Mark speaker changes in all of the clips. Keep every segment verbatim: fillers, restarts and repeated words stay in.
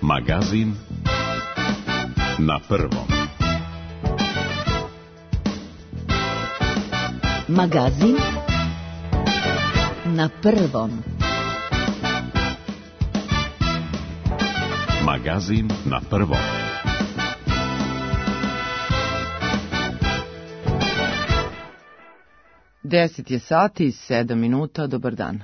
Speaker 1: Magazin na prvom.
Speaker 2: Magazin na prvom.
Speaker 1: Magazin na prvom.
Speaker 3: Deset je sati i sedam minuta, dobar dan.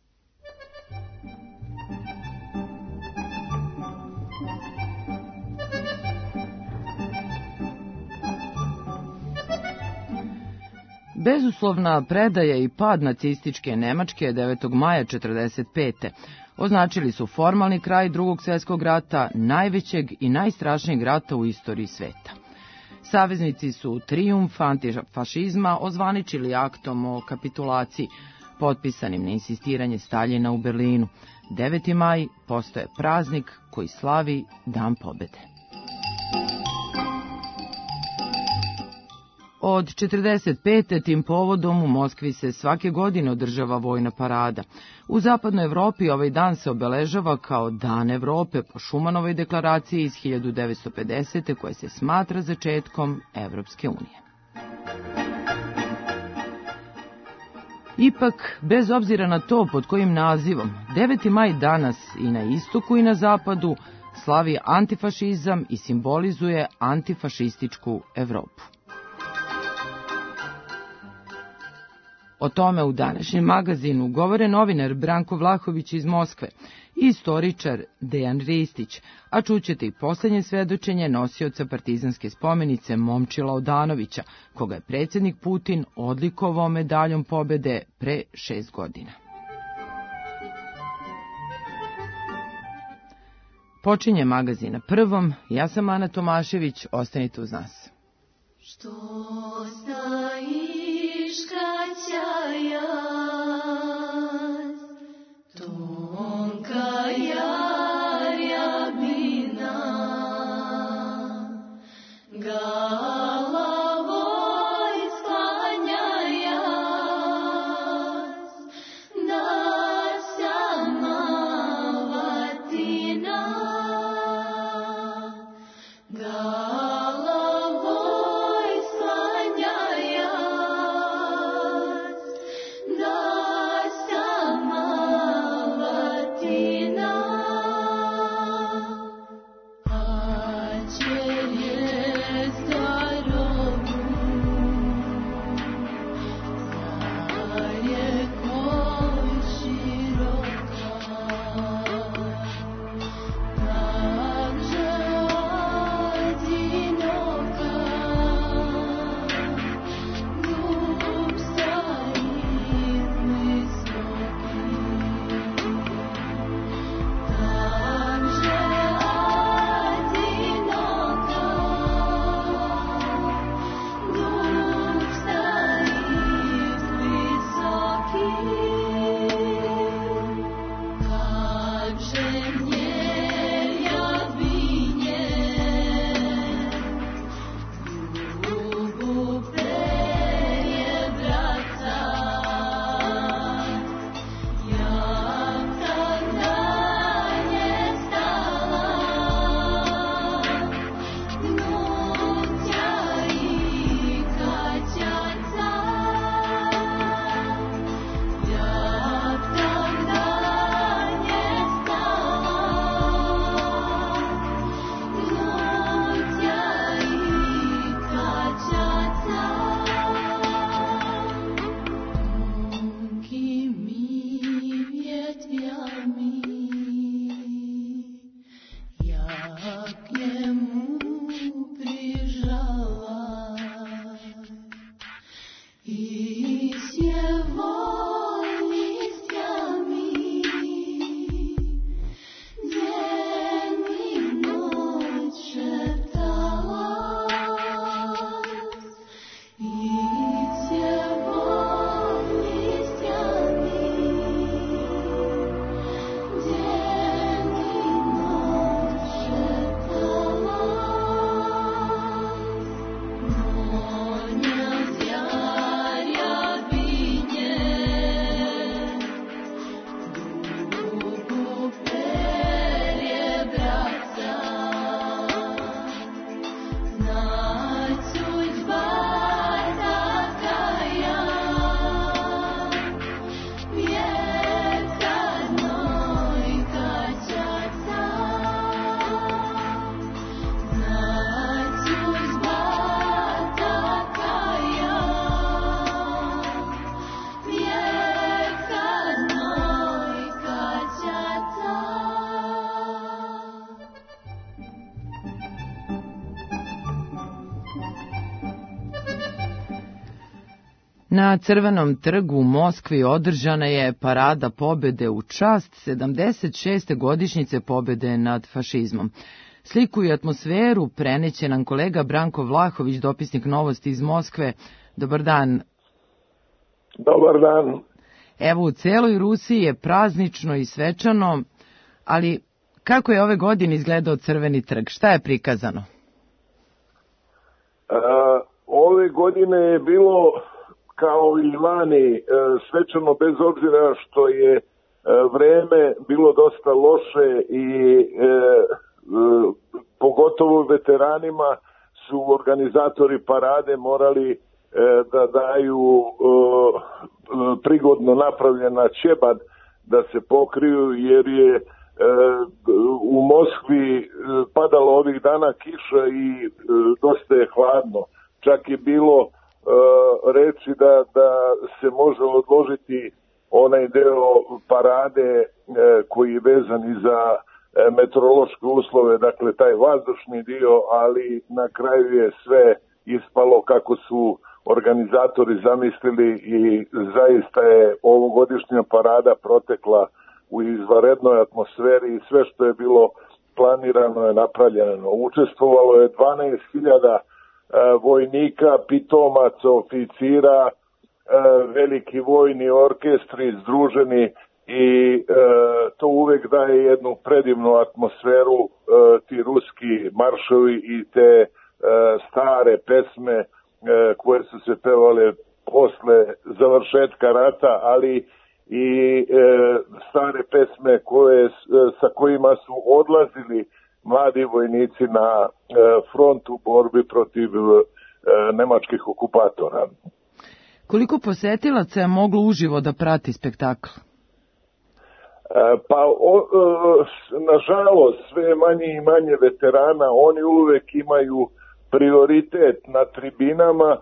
Speaker 3: Bezuslovna predaja i pad nacističke Nemačke devetog maja četrdeset pete označili su formalni kraj Drugog svjetskog rata, najvećeg i najstrašnijeg rata u istoriji sveta. Saveznici su trijumf antifašizma ozvaničili aktom o kapitulaciji, potpisanim na insistiranje Staljina u Berlinu. deveti maj postaje praznik koji slavi Dan pobede. Od četrdeset pete tim povodom u Moskvi se svake godine održava vojna parada. U zapadnoj Evropi ovaj dan se obeležava kao Dan Evrope po Šumanovoj deklaraciji iz hiljadu devetsto pedesete koja se smatra začetkom Evropske unije. Ipak, bez obzira na to pod kojim nazivom, deveti maj danas i na istoku i na zapadu slavi antifašizam i simbolizuje antifašističku Evropu. O tome u današnjem magazinu govore novinar Branko Vlahović iz Moskve i istoričar Dejan Ristić, a čućete i posljednje svedočenje nosioca partizanske spomenice Momčila Odanovića, koga je predsjednik Putin odlikovao medaljom pobjede pre šest godina. Počinje magazin na prvom, ja sam Ana Tomašević, ostanite uz nas.
Speaker 4: Što stojiš kraćaja, tonka jarjabina, galavoj sklanjaja, da sama vatina, galavoj sklanjaja,
Speaker 3: Na Crvenom trgu u Moskvi održana je parada pobede u čast sedamdeset šeste godišnjice pobede nad fašizmom. Sliku i atmosferu preneće nam kolega Branko Vlahović, dopisnik Novosti iz Moskve. Dobar dan.
Speaker 2: Dobar dan.
Speaker 3: Evo, u celoj Rusiji je praznično i svečano, ali kako je ove godine izgledao Crveni trg? Šta je prikazano?
Speaker 2: A, ove godine je bilo kao i lani svečano, bez obzira što je vreme bilo dosta loše i e, e, pogotovo veteranima su organizatori parade morali e, da daju e, prigodno napravljena ćebad da se pokriju, jer je e, u Moskvi padalo ovih dana kiša i e, dosta je hladno. Čak je bilo reći da, da se može odložiti onaj deo parade e, koji je vezan i za e, meteorološke uslove, dakle taj vazdušni dio, ali na kraju je sve ispalo kako su organizatori zamislili i zaista je ovogodišnja parada protekla u izvanrednoj atmosferi i sve što je bilo planirano je napravljeno. Učestvovalo je dvanaest hiljada vojnika, pitomaca, oficira, veliki vojni orkestri združeni i to uvek daje jednu predivnu atmosferu, ti ruski maršovi i te stare pesme koje su se pevale posle završetka rata, ali i stare pesme koje, sa kojima su odlazili mladi vojnici na frontu borbi protiv nemačkih okupatora.
Speaker 3: Koliko posetilaca je moglo uživo da prati spektakl?
Speaker 2: Pa, o, nažalost, sve manje i manje veterana, oni uvek imaju prioritet na tribinama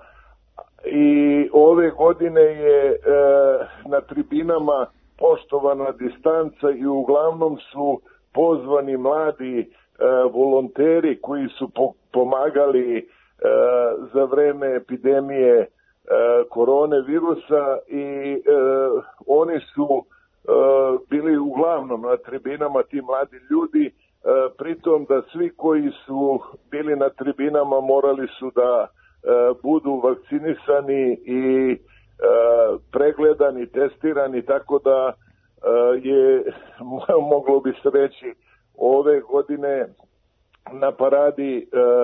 Speaker 2: i ove godine je na tribinama poštovana distanca i uglavnom su pozvani mladi volonteri koji su pomagali e, za vreme epidemije e, korone virusa i e, oni su e, bili uglavnom na tribinama, ti mladi ljudi, e, pritom da svi koji su bili na tribinama morali su da e, budu vakcinisani i e, pregledani, testirani, tako da e, je moglo bi se reći ove godine na paradi e, e,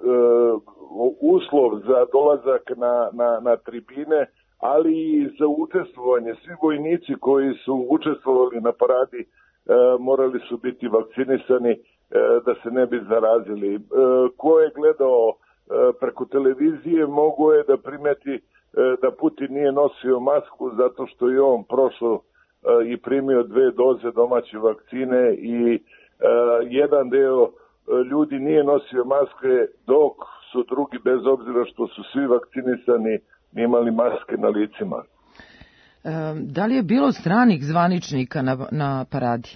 Speaker 2: uslov za dolazak na, na, na tribine, ali i za učestvovanje. Svi vojnici koji su učestvovali na paradi e, morali su biti vakcinisani e, da se ne bi zarazili. E, ko je gledao e, preko televizije mogo je da primeti e, da Putin nije nosio masku zato što je on prošao e, i primio dve doze domaće vakcine i Uh, jedan deo uh, ljudi nije nosio maske, dok su drugi, bez obzira što su svi vakcinisani, imali maske na licima.
Speaker 3: Uh, da li je bilo stranih zvaničnika na, na paradi?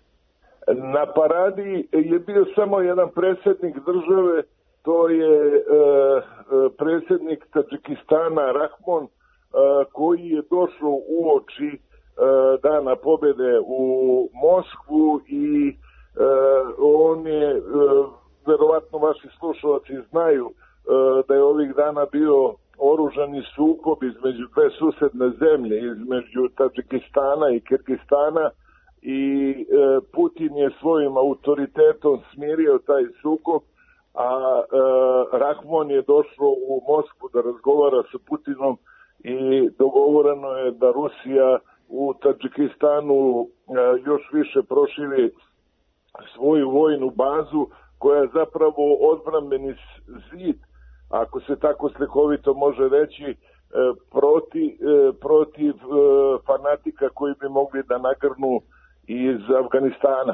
Speaker 2: Na paradi je bio samo jedan predsjednik države, to je uh, predsjednik Tadžikistana Rahmon, uh, koji je došao uoči uh, dana pobjede u Moskvu i Uh, on je, uh, verovatno vaši slušalci znaju uh, da je ovih dana bio oružani sukob između dve susedne zemlje, između Tadžikistana i Kirgistana i uh, Putin je svojim autoritetom smirio taj sukob, a uh, Rahmon je došao u Moskvu da razgovara sa Putinom i dogovoreno je da Rusija u Tadžikistanu uh, još više proširi svoju vojnu bazu koja je zapravo odbrambeni zid, ako se tako slikovito može reći, protiv, protiv fanatika koji bi mogli da nagrnu iz Afganistana.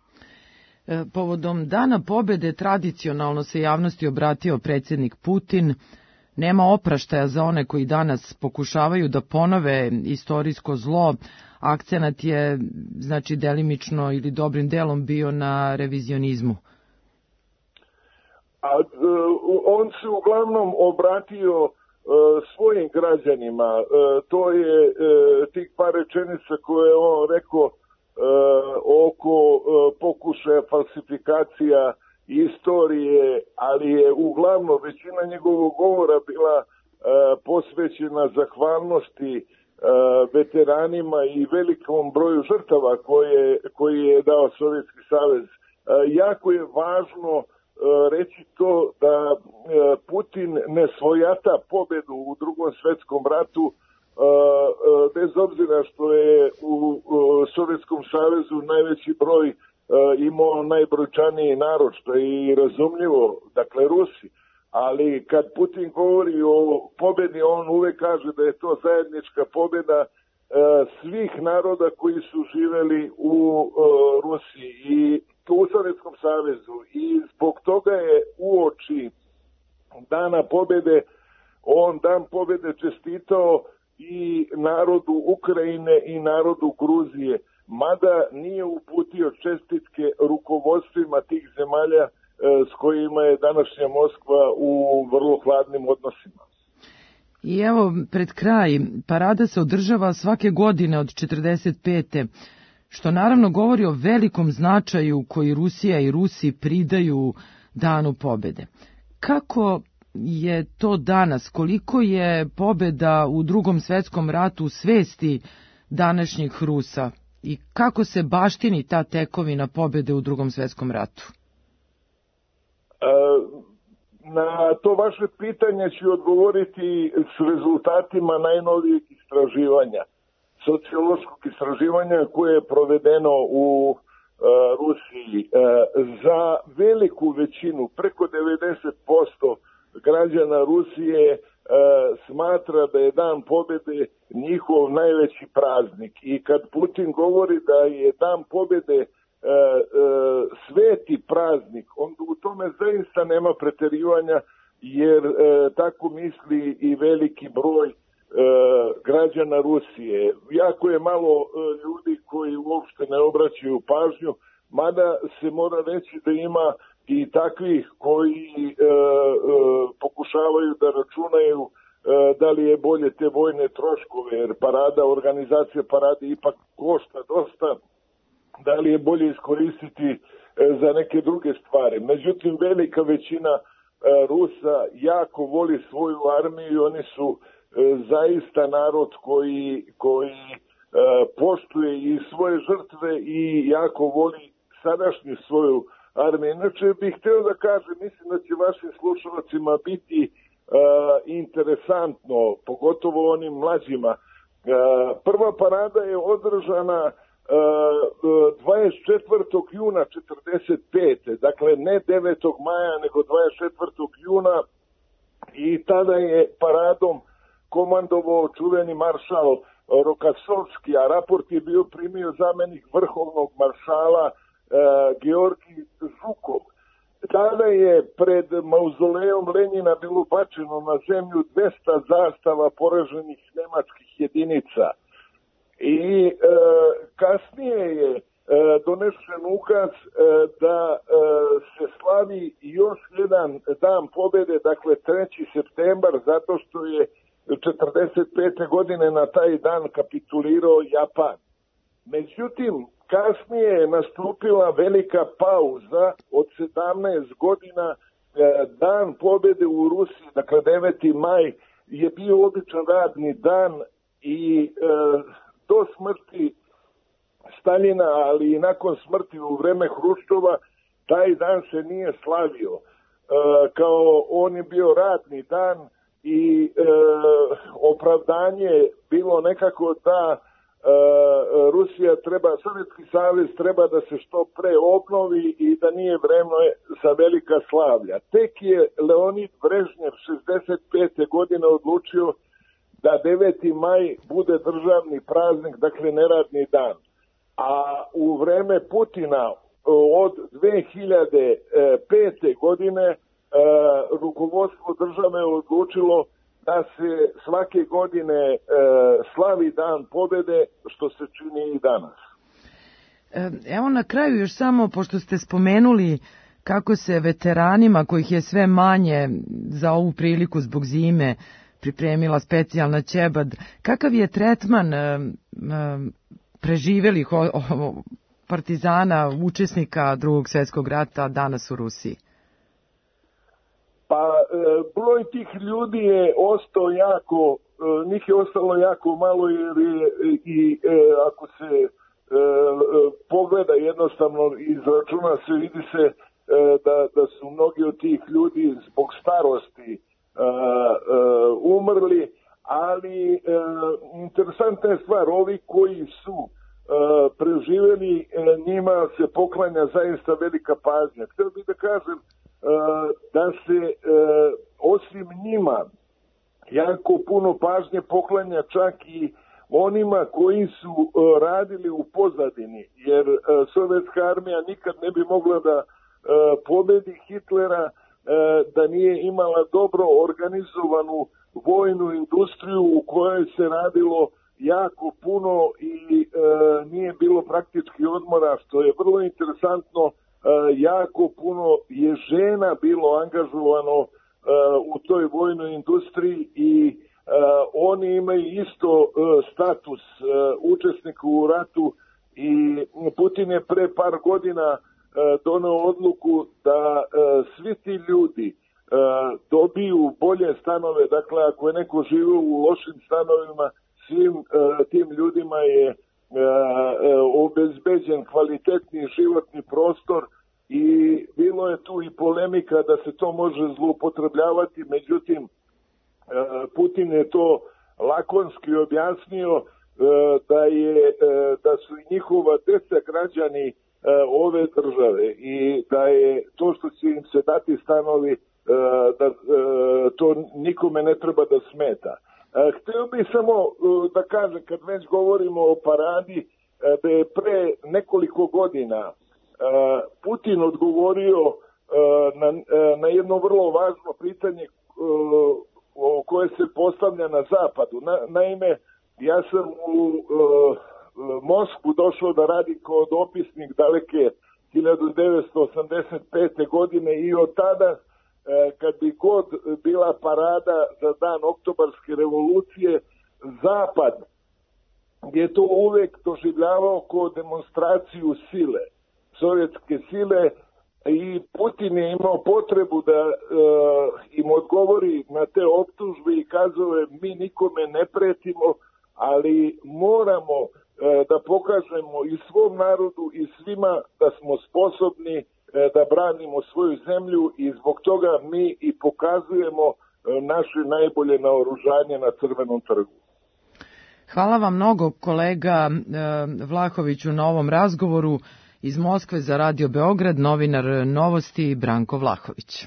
Speaker 3: Povodom Dana pobjede tradicionalno se javnosti obratio predsjednik Putin. Nema opraštaja za one koji danas pokušavaju da ponove istorijsko zlo. Akcenat je, znači, delimično ili dobrim delom bio na revizionizmu.
Speaker 2: A, on se uglavnom obratio svojim građanima. To je tih par rečenica koje je on rekao oko pokušaja falsifikacija istorije, ali je uglavnom većina njegovog govora bila posvećena zahvalnosti veteranima i velikom broju žrtava koje, koji je dao Sovjetski savez. Jako je važno reći to da Putin ne svojata pobedu u Drugom svjetskom ratu, bez obzira što je u Sovjetskom savezu najveći broj imao najbrojčaniji narod, što je i razumljivo, dakle Rusi. Ali kad Putin govori o pobedi, on uvek kaže da je to zajednička pobeda svih naroda koji su živeli u Rusiji i u Sovjetskom savezu. I zbog toga je uoči dana pobede, on dan pobede čestitao i narodu Ukrajine i narodu Gruzije, mada nije uputio čestitke rukovodstvima tih zemalja s kojima je današnja Moskva u vrlo hladnim odnosima.
Speaker 3: I evo, pred kraj, parada se održava svake godine od četrdeset pete što naravno govori o velikom značaju koji Rusija i Rusi pridaju danu pobede. Kako je to danas? Koliko je pobeda u Drugom svjetskom ratu u svesti današnjih Rusa? I kako se baštini ta tekovina pobede u Drugom svjetskom ratu?
Speaker 2: Na to vaše pitanje ću odgovoriti s rezultatima najnovijeg istraživanja, sociološkog istraživanja koje je provedeno u Rusiji. Za veliku većinu, preko devedeset posto građana Rusije smatra da je dan pobede njihov najveći praznik. I kad Putin govori da je dan pobede sveti praznik, onda u tome zaista nema preterivanja, jer tako misli i veliki broj građana Rusije. Jako je malo ljudi koji uopšte ne obraćaju pažnju, mada se mora reći da ima i takvih koji pokušavaju da računaju da li je bolje te vojne troškove, jer parada, organizacija parade ipak košta dosta, da li je bolje iskoristiti za neke druge stvari. Međutim, velika većina Rusa jako voli svoju armiju i oni su zaista narod koji, koji poštuje i svoje žrtve i jako voli sadašnju svoju armiju. Inače bih htio da kažem, mislim da će vašim slušalcima biti interesantno, pogotovo onim mlađima. Prva parada je održana dvadeset četvrtog juna četrdeset pete dakle ne devetog maja nego dvadeset četvrtog juna i tada je paradom komandovao čuveni maršal Rokasovski, a raport je bio primio zamenik vrhovnog maršala e, Georgij Žukov. Tada je pred mauzolejom Lenjina bilo bačeno na zemlju dvesta zastava poraženih nemačkih jedinica. I e, kasnije je e, donesen ukaz e, da e, se slavi još jedan dan pobjede, dakle treći septembar, zato što je četrdeset pete godine na taj dan kapitulirao Japan. Međutim, kasnije je nastupila velika pauza od sedamnaest godina, e, dan pobjede u Rusiji, dakle deveti maj, je bio običan radni dan i e, do smrti Staljina, ali i nakon smrti u vreme Hruščova, taj dan se nije slavio. E, kao on je bio radni dan i e, opravdanje bilo nekako da e, Rusija treba, Sovjetski savez treba da se što pre obnovi i da nije vreme za velika slavlja. Tek je Leonid Brežnjev šezdeset pete godine odlučio da deveti maj bude državni praznik, dakle neradni dan. A u vreme Putina od dve hiljade pete godine rukovodstvo države je odlučilo da se svake godine slavi dan pobjede, što se čini i danas.
Speaker 3: Evo na kraju još samo, pošto ste spomenuli kako se veteranima, kojih je sve manje za ovu priliku zbog zime, pripremila specijalna ćebad. Kakav je tretman e, e, preživelih o, o, partizana, učesnika Drugog svjetskog rata danas u Rusiji?
Speaker 2: Pa e, broj tih ljudi je ostao jako, e, njih je ostalo jako malo jer je i e, ako se e, e, pogleda jednostavno izračuna se, vidi se e, da, da su mnogi od tih ljudi zbog starosti e, e, umrli, ali e, interesantna je stvar, ovi koji su e, preživjeli, e, njima se poklanja zaista velika pažnja. Htio bih da kažem da se osim njima jako puno pažnje poklanja čak i onima koji su radili u pozadini, jer sovjetska armija nikad ne bi mogla da pobedi Hitlera da nije imala dobro organizovanu vojnu industriju u kojoj se radilo jako puno i nije bilo praktički odmora, što je vrlo interesantno. Jako puno je žena bilo angažovano uh, u toj vojnoj industriji i uh, oni imaju isto uh, status uh, učesnika u ratu i Putin je pre par godina uh, doneo odluku da uh, svi ti ljudi uh, dobiju bolje stanove, dakle ako je neko živio u lošim stanovima, svim uh, tim ljudima je obezbeđen kvalitetni životni prostor i bilo je tu i polemika da se to može zloupotrebljavati, međutim Putin je to lakonski objasnio da je da su i njihova deca građani ove države i da je to što će im se dati stanovi da to nikome ne treba da smeta. Htio bih samo da kažem, kad već govorimo o paradi, da je pre nekoliko godina Putin odgovorio na, na jedno vrlo važno pitanje koje se postavlja na zapadu. Na, naime, ja sam u Moskvu došao da radim kao dopisnik daleke hiljadu devetsto osamdeset pete. godine i od tada kad bi god bila parada za dan Oktobarske revolucije, Zapad je to uvek doživljavao kao demonstraciju sile, sovjetske sile, i Putin je imao potrebu da e, im odgovori na te optužbe i kazuje mi nikome ne pretimo, ali moramo e, da pokažemo i svom narodu i svima da smo sposobni da branimo svoju zemlju i zbog toga mi i pokazujemo naše najbolje naoružanje na Crvenom trgu.
Speaker 3: Hvala vam mnogo, kolega Vlahoviću, na ovom razgovoru. Iz Moskve za Radio Beograd, novinar Novosti Branko Vlahović.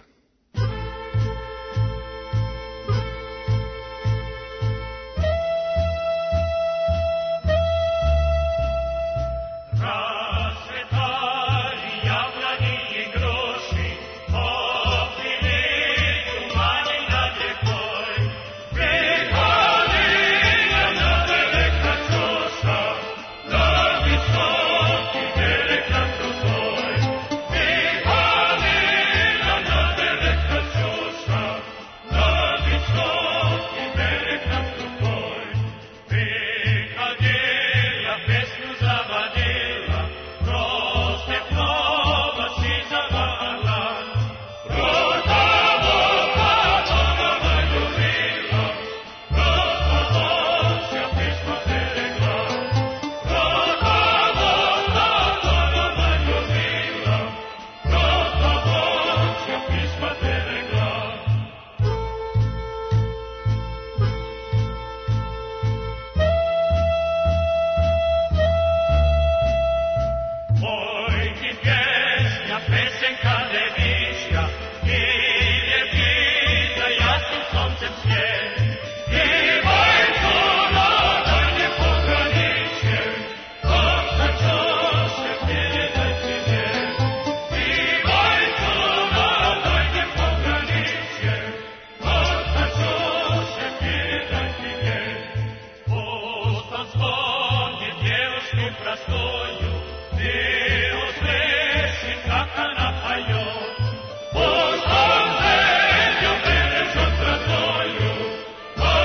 Speaker 5: Oh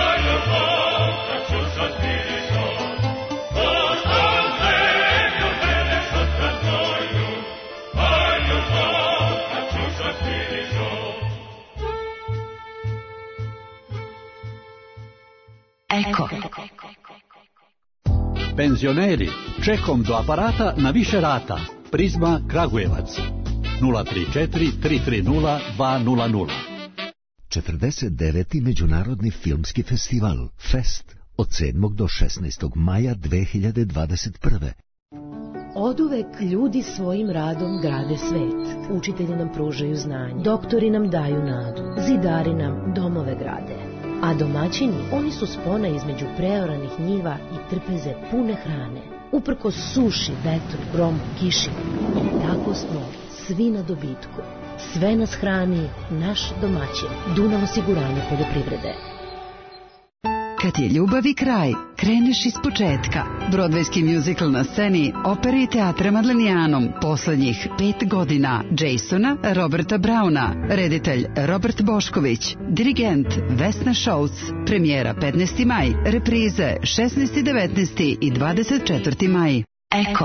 Speaker 5: Penzioneri, čekom do aparata na više rata. Prizma Kragujevac. nula tri četiri tri tri nula dva nula nula.
Speaker 6: četrdeset deveti Međunarodni filmski festival Fest od sedmog do šesnaestog maja dve hiljade dvadeset prve.
Speaker 7: Oduvek ljudi svojim radom grade svet. Učitelji nam pružaju znanje, doktori nam daju nadu, zidari nam domove grade. A domaćini, oni su spona između preoranih njiva i trpeze pune hrane. Uprkos suši, vetru, gromu, kiši, tako smo svi na dobitku. Sve nas hrani naš domaćin, Dunav osiguranje poljoprivrede.
Speaker 8: Kad je ljubavi kraj, kreneš iz početka. Brodvejski mjuzikl na sceni Opere i teatra Madlenijanom poslednjih pet godina. Jasona Roberta Brauna, reditelj Robert Bošković, dirigent Vesna Šouc. Premijera petnaesti maj, reprize šesnaesti, devetnaesti i dvadeset četvrti maj. Eko.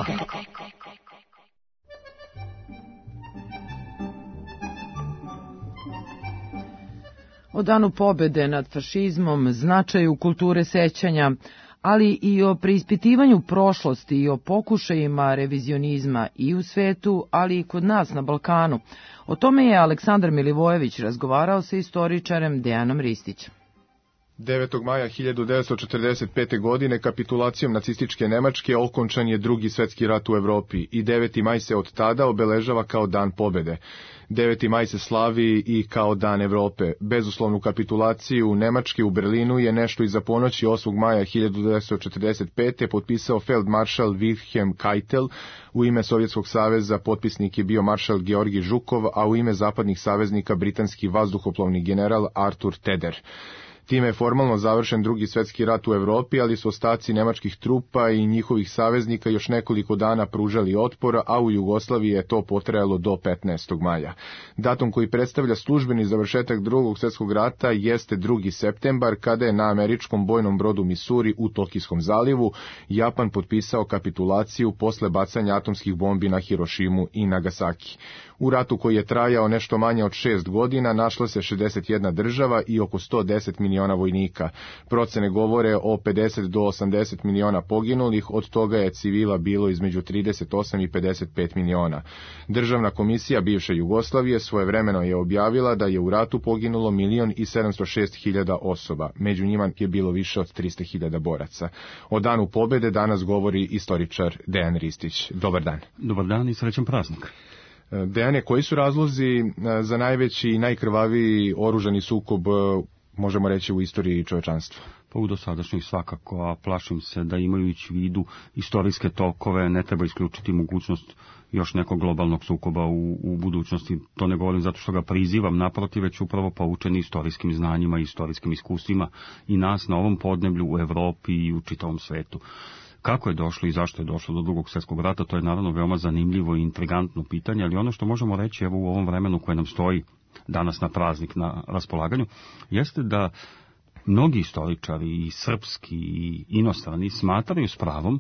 Speaker 3: O danu pobede nad fašizmom, značaju kulture sećanja, ali i o preispitivanju prošlosti i o pokušajima revizionizma i u svetu, ali i kod nas na Balkanu. O tome je Aleksandar Milivojević razgovarao sa istoričarem Dejanom Ristićem.
Speaker 9: devetog maja hiljadu devetsto četrdeset pete. godine kapitulacijom nacističke Nemačke okončan je drugi svetski rat u Evropi i deveti maj se od tada obeležava kao dan pobede. deveti maj se slavi i kao dan Evrope. Bezuslovnu kapitulaciju Nemačke u Berlinu je nešto iza ponoći osmog maja hiljadu devetsto četrdeset pete. potpisao feldmaršal Wilhelm Keitel. U ime Sovjetskog saveza potpisnik je bio maršal Georgi Žukov, a u ime zapadnih saveznika britanski vazduhoplovni general Arthur Teder. Time je formalno završen drugi svetski rat u Evropi, ali su ostaci nemačkih trupa i njihovih saveznika još nekoliko dana pružali otpor, a u Jugoslaviji je to potrajalo do petnaestog maja. Datum koji predstavlja službeni završetak drugog svetskog rata jeste drugi septembar, kada je na američkom bojnom brodu Missouri u Tokijskom zalivu Japan potpisao kapitulaciju posle bacanja atomskih bombi na Hirošimu i Nagasaki. U ratu koji je trajao nešto manje od šest godina našla se šezdeset jedna država i oko sto deset miliona vojnika. Procene govore o pedeset do osamdeset miliona poginulih, od toga je civila bilo između trideset osam i pedeset pet miliona. Državna komisija bivše Jugoslavije svojevremeno je objavila da je u ratu poginulo milion i sedamsto šest hiljada osoba. Među njima je bilo više od trista hiljada boraca. O danu pobede danas govori istoričar Dejan Ristić. Dobar dan.
Speaker 10: Dobar dan i srećan praznik.
Speaker 9: Dejane, koji su razlozi za najveći i najkrvaviji oružani sukob, možemo reći, u istoriji čovečanstva?
Speaker 10: Pa u dosadašnjih svakako, a plašim se da imajući u vidu istorijske tokove ne treba isključiti mogućnost još nekog globalnog sukoba u, u budućnosti. To ne govorim zato što ga prizivam, naprotiv, već upravo poučeni istorijskim znanjima i istorijskim iskustvima i nas na ovom podneblju u Evropi i u čitavom svetu. Kako je došlo i zašto je došlo do drugog svjetskog rata, to je naravno veoma zanimljivo i intrigantno pitanje, ali ono što možemo reći evo u ovom vremenu koje nam stoji danas na praznik na raspolaganju, jeste da mnogi istoričari, i srpski i inostrani, smatraju s pravom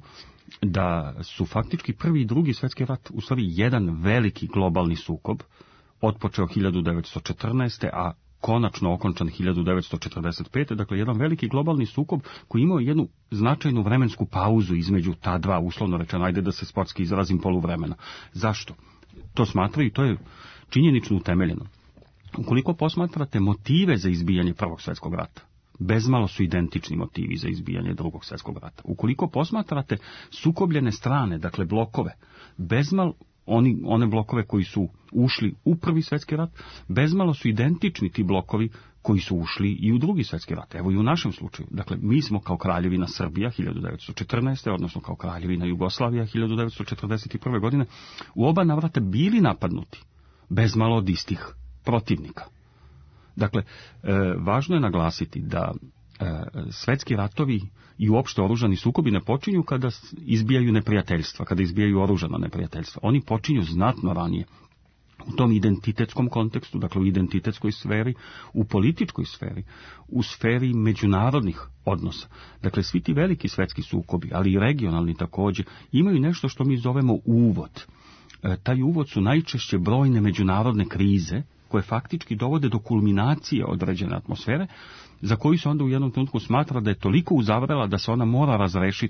Speaker 10: da su faktički prvi i drugi svjetski rat u stvari jedan veliki globalni sukob, otpočeo hiljadu devetsto četrnaeste. a konačno okončan hiljadu devetsto četrdeset pete. Dakle, jedan veliki globalni sukob koji imao jednu značajnu vremensku pauzu između ta dva, uslovno rečeno, ajde da se sportski izrazim, poluvremena. Zašto? To smatraju i to je činjenično utemeljeno. Ukoliko posmatrate motive za izbijanje Prvog svjetskog rata, bezmalo su identični motivi za izbijanje Drugog svjetskog rata. Ukoliko posmatrate sukobljene strane, dakle blokove, bezmalo Oni, one blokove koji su ušli u Prvi svjetski rat, bezmalo su identični ti blokovi koji su ušli i u Drugi svjetski rat. Evo i u našem slučaju. Dakle, mi smo kao kraljevina Srbija hiljadu devetsto četrnaeste. odnosno kao kraljevina Jugoslavija hiljadu devetsto četrdeset prve. godine, u oba navrata bili napadnuti, bezmalo od istih protivnika. Dakle, e, važno je naglasiti da e, svetski ratovi i uopšte oružani sukobi ne počinju kada izbijaju neprijateljstva, kada izbijaju oružana neprijateljstva. Oni počinju znatno ranije. U tom identitetskom kontekstu, dakle u identitetskoj sferi, u političkoj sferi, u sferi međunarodnih odnosa. Dakle, svi ti veliki svetski sukobi, ali i regionalni također, imaju nešto što mi zovemo uvod. E, taj uvod su najčešće brojne međunarodne krize, koje faktički dovode do kulminacije određene atmosfere, za koju se onda u jednom trenutku smatra da je toliko uzavrela da se ona mora razrešiti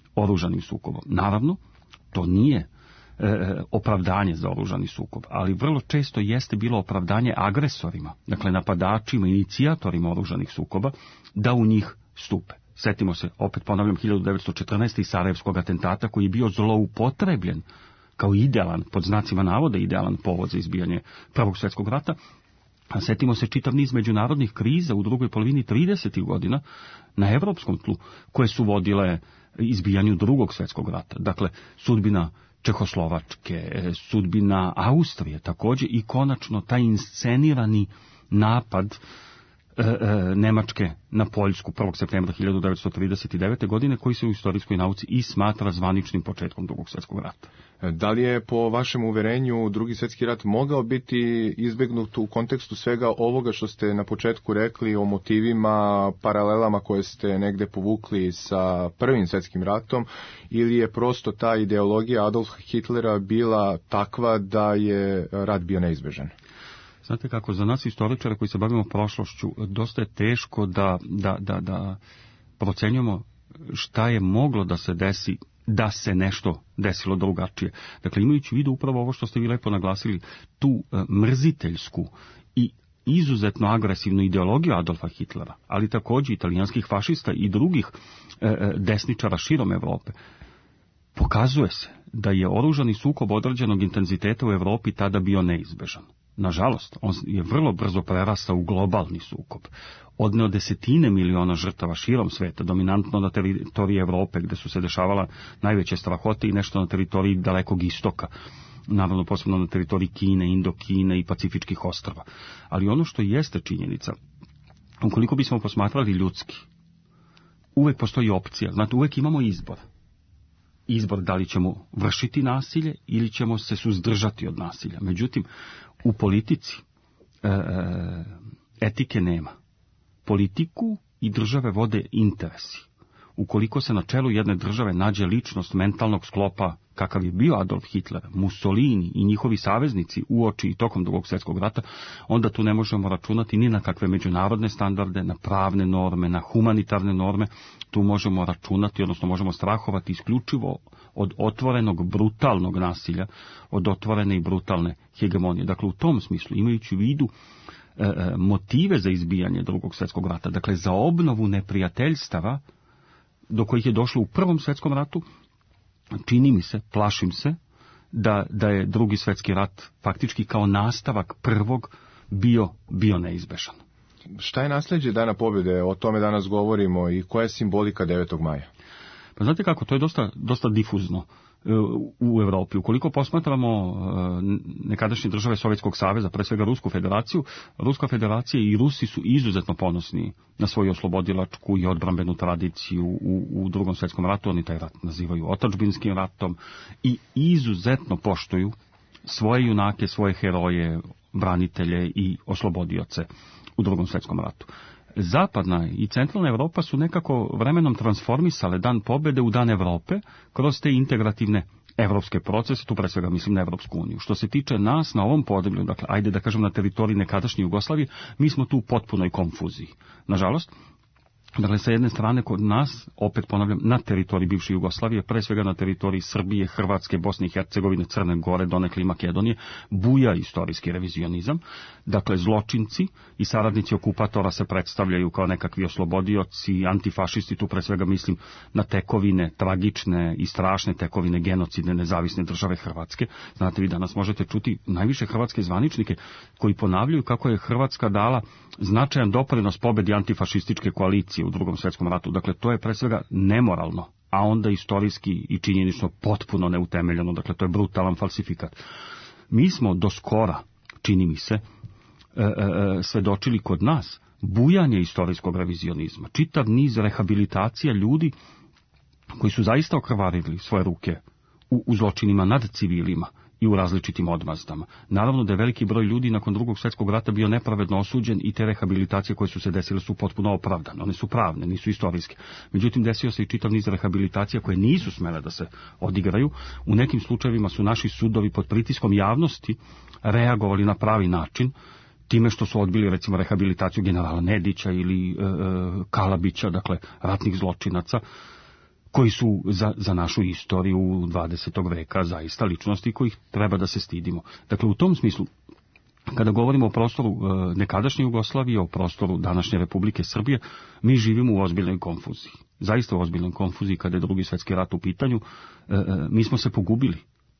Speaker 10: oružanim sukobom. Naravno, to nije e, opravdanje za oružani sukob, ali vrlo često jeste bilo opravdanje agresorima, dakle napadačima, inicijatorima oružanih sukoba, da u njih stupe. Sjetimo se, opet ponavljam, hiljadu devetsto četrnaeste. i Sarajevskog atentata koji je bio zloupotrebljen kao idealan, pod znacima navoda idealan povod za izbijanje Prvog svjetskog rata. A sjetimo se čitav niz međunarodnih kriza u drugoj polovini tridesetih godina na evropskom tlu, koje su vodile izbijanju Drugog svjetskog rata. Dakle, sudbina Čehoslovačke, sudbina Austrije također i konačno taj inscenirani napad e, e, Nemačke na Poljsku prvog septembra hiljadu devetsto trideset devete. godine, koji se u istorijskoj nauci i smatra zvaničnim početkom Drugog svjetskog rata.
Speaker 9: Da li je po vašem uverenju Drugi svjetski rat mogao biti izbegnut u kontekstu svega ovoga što ste na početku rekli o motivima, paralelama koje ste negde povukli sa Prvim svjetskim ratom, ili je prosto ta ideologija Adolfa Hitlera bila takva da je rat bio neizbežan?
Speaker 10: Znate kako, za nas istoričare koji se bavimo prošlošću, dosta je teško da, da, da, da procenjujemo šta je moglo da se desi da se nešto desilo drugačije. Dakle, imajući u vidu upravo ovo što ste vi lepo naglasili, tu e, mrziteljsku i izuzetno agresivnu ideologiju Adolfa Hitlera, ali također italijanskih fašista i drugih e, desničara širom Evrope, pokazuje se da je oružani sukob određenog intenziteta u Evropi tada bio neizbežan. Nažalost, on je vrlo brzo prerastao u globalni sukob. Odneo desetine miliona žrtava širom sveta, dominantno na teritoriji Evrope, gde su se dešavala najveće strahote, i nešto na teritoriji Dalekog istoka, naravno posebno na teritoriji Kine, Indokine i Pacifičkih ostrva. Ali ono što jeste činjenica, ukoliko bismo posmatrali ljudski, uvek postoji opcija, znate, uvek imamo izbor. Izbor da li ćemo vršiti nasilje ili ćemo se suzdržati od nasilja. Međutim, u politici e, etike nema. Politiku i države vode interesi. Ukoliko se na čelu jedne države nađe ličnost mentalnog sklopa kakav je bio Adolf Hitler, Mussolini i njihovi saveznici uoči i tokom Drugog svjetskog rata, onda tu ne možemo računati ni na kakve međunarodne standarde, na pravne norme, na humanitarne norme. Tu možemo računati, odnosno možemo strahovati isključivo od otvorenog brutalnog nasilja, od otvorene i brutalne hegemonije. Dakle, u tom smislu, imajući u vidu e, motive za izbijanje Drugog svjetskog rata, dakle za obnovu neprijateljstava do kojih je došlo u Prvom svjetskom ratu, čini mi se, plašim se, da, da je Drugi svjetski rat faktički kao nastavak prvog bio, bio neizbežan.
Speaker 9: Šta je nasljeđe Dana pobjede? O tome danas govorimo i koja je simbolika devetog maja?
Speaker 10: Pa znate kako, to je dosta, dosta difuzno u Evropi. Ukoliko posmatramo nekadašnje države Sovjetskog saveza, pre svega Rusku federaciju, Ruska federacija i Rusi su izuzetno ponosni na svoju oslobodilačku i odbrambenu tradiciju u, u Drugom svjetskom ratu. Oni taj rat nazivaju otadžbinskim ratom i izuzetno poštuju svoje junake, svoje heroje, branitelje i oslobodioce u Drugom svjetskom ratu. Zapadna i centralna Evropa su nekako vremenom transformisale Dan pobjede u Dan Evrope kroz te integrativne evropske procese, tu pre svega mislim na Evropsku uniju. Što se tiče nas na ovom podneblju, dakle, ajde da kažem na teritoriji nekadašnje Jugoslavije, mi smo tu u potpunoj konfuziji. Nažalost, dakle, sa jedne strane kod nas, opet ponavljam, na teritoriji bivše Jugoslavije, pre svega na teritoriji Srbije, Hrvatske, Bosne i Hercegovine, Crne Gore, donekle i Makedonije, buja istorijski revizionizam. Dakle, zločinci i saradnici okupatora se predstavljaju kao nekakvi oslobodioci, antifašisti, tu pre svega mislim na tekovine, tragične i strašne tekovine genocidne nezavisne države Hrvatske. Znate, vi danas možete čuti najviše hrvatske zvaničnike koji ponavljaju kako je Hrvatska dala značajan doprinos pobedi antifašističke koalicije u Drugom svjetskom ratu. Dakle, to je pre svega nemoralno, a onda istorijski i činjenično potpuno neutemeljeno. Dakle, to je brutalan falsifikat. Mi smo do skora, čini mi se, e, e, svedočili kod nas bujanje istorijskog revizionizma. Čitav niz rehabilitacija ljudi koji su zaista okrvarili svoje ruke u, u zločinima nad civilima i u različitim odmazdama. Naravno da je veliki broj ljudi nakon Drugog svjetskog rata bio nepravedno osuđen i te rehabilitacije koje su se desile su potpuno opravdane. One su pravne, nisu istorijske. Međutim, desio se i čitav niz rehabilitacija koje nisu smele da se odigraju. U nekim slučajevima su naši sudovi pod pritiskom javnosti reagovali na pravi način, time što su odbili recimo rehabilitaciju generala Nedića ili e, Kalabića, dakle ratnih zločinaca, koji su za, za našu istoriju dvadesetog veka zaista ličnosti kojih treba da se stidimo. Dakle, u tom smislu, kada govorimo o prostoru e, nekadašnje Jugoslavije, o prostoru današnje Republike Srbije, mi živimo u ozbiljnoj konfuziji. Zaista u ozbiljnoj konfuziji kada je drugi svjetski rat u pitanju. E, e, mi smo se pogubili.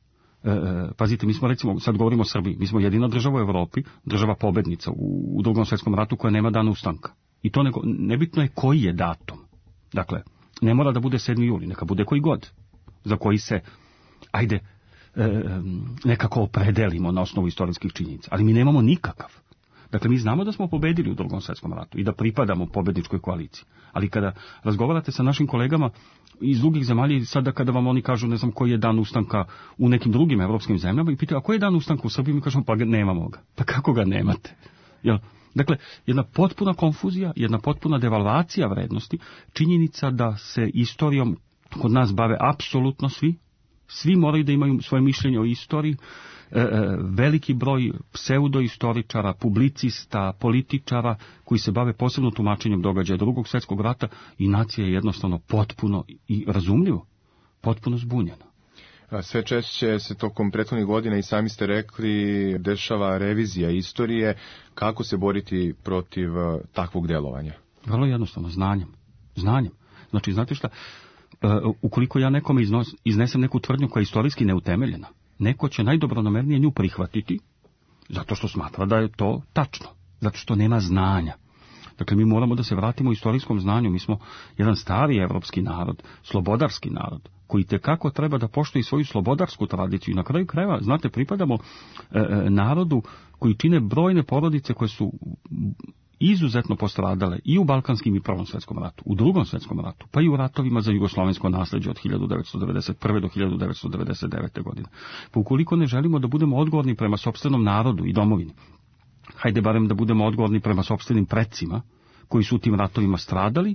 Speaker 10: E, pazite, mi smo, recimo, sad govorimo o Srbiji, mi smo jedina država u Evropi, država pobednica u, u drugom svjetskom ratu koja nema dan ustanka. I to nego, nebitno je koji je datum. Dakle, ne mora da bude sedmi juli, neka bude koji god, za koji se, ajde, e, nekako opredelimo na osnovu istorijskih činjenica. Ali mi nemamo nikakav. Dakle, mi znamo da smo pobedili u drugom svjetskom ratu i da pripadamo pobedničkoj koaliciji. Ali kada razgovarate sa našim kolegama iz drugih zemalja, sada kada vam oni kažu, ne znam, koji je dan ustanka u nekim drugim evropskim zemljama, i pitaju, a koji je dan ustanka u Srbiji, mi kažemo, pa nemamo ga. Pa kako ga nemate? Jel? Dakle, jedna potpuna konfuzija, jedna potpuna devalvacija vrednosti, činjenica da se istorijom kod nas bave apsolutno svi, svi moraju da imaju svoje mišljenje o istoriji, e, e, veliki broj pseudoistoričara, publicista, političara koji se bave posebno tumačenjem događaja drugog svjetskog rata i nacija je jednostavno potpuno i razumljivo, potpuno zbunjena.
Speaker 9: Sve češće se tokom prethodnih godina, i sami ste rekli, dešava revizija istorije. Kako se boriti protiv takvog delovanja?
Speaker 10: Vrlo jednostavno, znanjem. Znanjem. Znači, znate šta, uh, ukoliko ja nekome iznos, iznesem neku tvrdnju koja je istorijski neutemeljena, neko će najdobronamernije nju prihvatiti, zato što smatra da je to tačno, zato što nema znanja. Dakle, mi moramo da se vratimo u istorijskom znanju. Mi smo jedan stari evropski narod, slobodarski narod, koji tekako treba da poštuje svoju slobodarsku tradiciju. I na kraju krajeva, znate, pripadamo e, narodu koji čine brojne porodice koje su izuzetno postradale i u Balkanskim i Prvom svjetskom ratu, u Drugom svjetskom ratu, pa i u ratovima za jugoslovensko nasleđe od hiljadu devetsto devedeset prve do hiljadu devetsto devedeset devete godine. Pa ukoliko ne želimo da budemo odgovorni prema sopstvenom narodu i domovini, hajde barem da budemo odgovorni prema sopstvenim precima koji su u tim ratovima stradali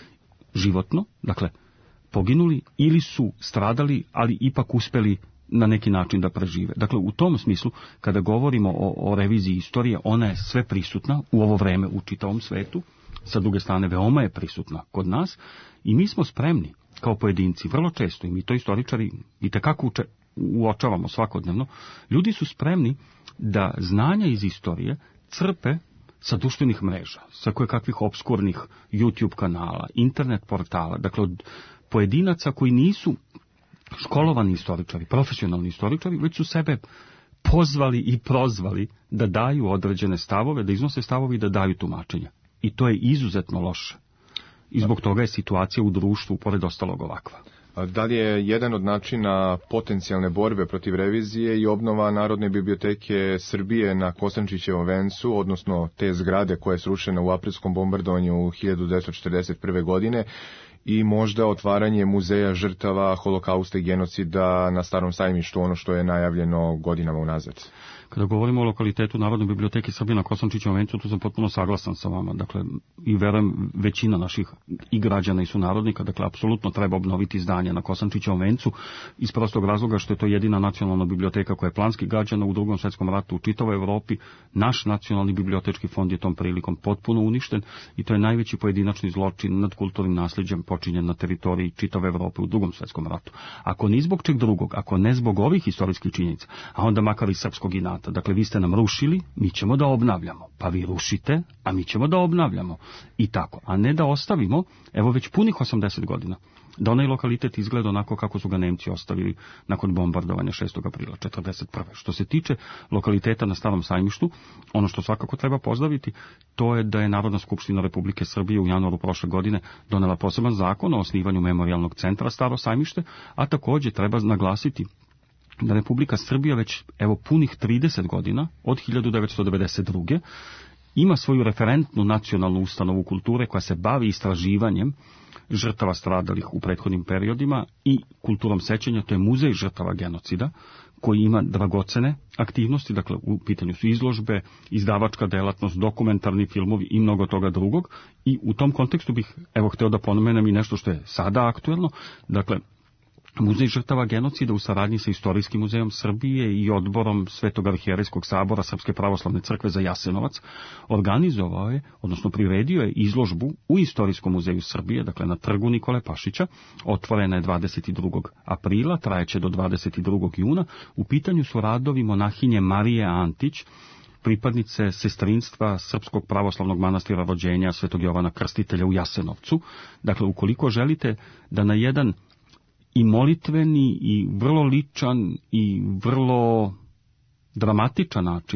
Speaker 10: životno, dakle poginuli, ili su stradali, ali ipak uspeli na neki način da prežive. Dakle, u tom smislu, kada govorimo o, o reviziji istorije, ona je sve prisutna u ovo vreme u čitavom svetu, sa druge strane veoma je prisutna kod nas i mi smo spremni kao pojedinci, vrlo često, i mi to istoričari i tekako uče, uočavamo svakodnevno, ljudi su spremni da znanja iz istorije crpe sa društvenih mreža, sa kojekakvih obskurnih YouTube kanala, internet portala, dakle od pojedinaca koji nisu školovani istoričari, profesionalni istoričari, već su sebe pozvali i prozvali da daju određene stavove, da iznose stavove i da daju tumačenja. I to je izuzetno loše. I zbog toga je situacija u društvu, pored ostalog, ovakva.
Speaker 9: Da li je jedan od načina potencijalne borbe protiv revizije i obnova Narodne biblioteke Srbije na Kosančićevom vencu, odnosno te zgrade koja je srušena u aprilskom bombardovanju hiljadu devetsto četrdeset prve. godine, i možda otvaranje muzeja žrtava holokausta i genocida na Starom sajmištu, ono što je najavljeno godinama unazad?
Speaker 10: Kada govorimo o lokalitetu Narodne biblioteke Srbije na Kosančićevom vencu, tu sam potpuno saglasan sa vama. Dakle, i verujem većina naših i građana i sunarodnika, dakle, apsolutno treba obnoviti zdanje na Kosančićevom vencu iz prostog razloga što je to jedina nacionalna biblioteka koja je planski građana u Drugom svjetskom ratu u čitavoj Evropi. Naš nacionalni bibliotečki fond je tom prilikom potpuno uništen i to je najveći pojedinačni zločin nad kulturnim nasljeđem počinjen na teritoriji čitave Evrope u Drugom svjetskom ratu. Ako ni zbog čeg drugog, ako ne zbog ovih istorijskih činjenica, a onda makar i srpskog inata. Dakle, vi ste nam rušili, mi ćemo da obnavljamo. Pa vi rušite, a mi ćemo da obnavljamo. I tako. A ne da ostavimo, evo već punih osamdeset godina, da onaj lokalitet izgleda onako kako su ga Nemci ostavili nakon bombardovanja šestog aprila četrdeset prve. Što se tiče lokaliteta na Starom sajmištu, ono što svakako treba pozdraviti, to je da je Narodna skupština Republike Srbije u januaru prošle godine donela poseban zakon o osnivanju memorijalnog centra Staro sajmište, a također treba naglasiti da Republika Srbija već evo punih trideset godina, od hiljadu devetsto devedeset druge. ima svoju referentnu nacionalnu ustanovu kulture koja se bavi istraživanjem žrtava stradalih u prethodnim periodima i kulturom sećanja, to je Muzej žrtava genocida, koji ima dragocene aktivnosti, dakle u pitanju su izložbe, izdavačka delatnost, dokumentarni filmovi i mnogo toga drugog. I u tom kontekstu bih evo hteo da pomenem i nešto što je sada aktuelno, dakle Muzej žrtava genocida u saradnji sa Istorijskim muzejom Srbije i odborom Svetog arhijerejskog sabora Srpske pravoslavne crkve za Jasenovac organizovao je, odnosno priredio je izložbu u Istorijskom muzeju Srbije, dakle na trgu Nikole Pašića, otvorena je dvadeset drugog aprila, trajeće do dvadeset drugog juna. U pitanju su radovi monahinje Marije Antić, pripadnice sestrinstva Srpskog pravoslavnog manastira Rođenja Svetog Jovana Krstitelja u Jasenovcu. Dakle, ukoliko želite da na jedan i molitveni i vrlo ličan i vrlo dramatičan način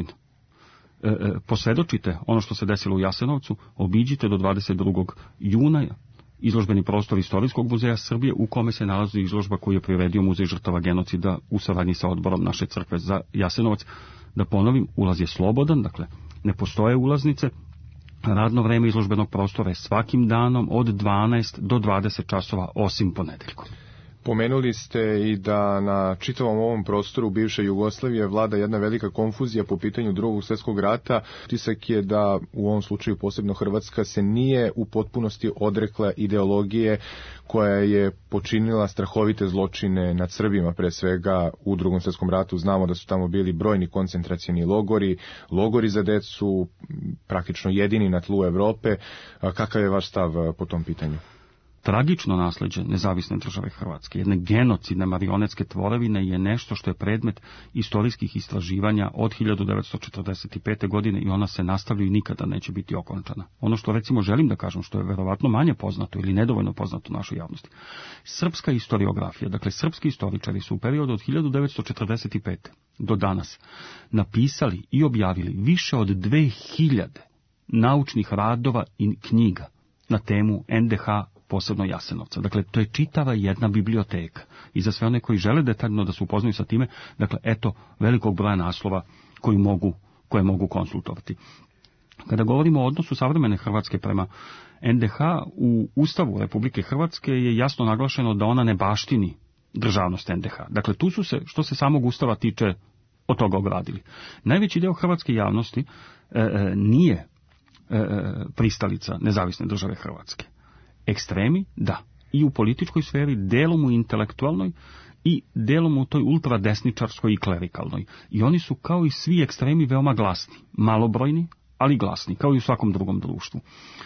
Speaker 10: e, e, posvjedočite ono što se desilo u Jasenovcu, obiđite do dvadeset drugog juna izložbeni prostor Istorijskog muzeja Srbije, u kome se nalazi izložba koju je priredio Muzej žrtava genocida u saradnji sa odborom naše crkve za Jasenovac. Da ponovim, ulaz je slobodan, dakle ne postoje ulaznice. Radno vreme izložbenog prostora je svakim danom od dvanaest do dvadeset časova, osim ponedeljkom.
Speaker 9: Pomenuli ste i da na čitavom ovom prostoru bivše Jugoslavije vlada jedna velika konfuzija po pitanju Drugog svjetskog rata. Utisak je da u ovom slučaju posebno Hrvatska se nije u potpunosti odrekla ideologije koja je počinila strahovite zločine nad Srbima, pre svega u Drugom svjetskom ratu. Znamo da su tamo bili brojni koncentracioni logori, logori za decu, praktično jedini na tlu Evrope. Kakav je vaš stav po tom pitanju?
Speaker 10: Tragično nasleđe nezavisne države Hrvatske, jedne genocidne marionetske tvorevine, je nešto što je predmet istorijskih istraživanja od hiljadu devetsto četrdeset pete. godine i ona se nastavlja i nikada neće biti okončana. Ono što recimo želim da kažem, što je verovatno manje poznato ili nedovoljno poznato našoj javnosti. Srpska historiografija, dakle srpski istoričari su u periodu od hiljadu devetsto četrdeset pete. do danas napisali i objavili više od dve hiljade naučnih radova i knjiga na temu en de ha, posebno Jasenovca. Dakle, to je čitava jedna biblioteka. I za sve one koji žele detaljno da se upoznaju sa time, dakle, eto velikog broja naslova koji mogu, koje mogu konsultovati. Kada govorimo o odnosu savremene Hrvatske prema en de ha, u Ustavu Republike Hrvatske je jasno naglašeno da ona ne baštini državnost en de ha. Dakle, tu su se, što se samog Ustava tiče, od toga ogradili. Najveći deo hrvatske javnosti e, e, nije e, pristalica nezavisne države Hrvatske. Ekstremi, da. I u političkoj sferi, delom u intelektualnoj i delom u toj ultradesničarskoj i klerikalnoj. I oni su kao i svi ekstremi veoma glasni, malobrojni, ali glasni, kao i u svakom drugom društvu.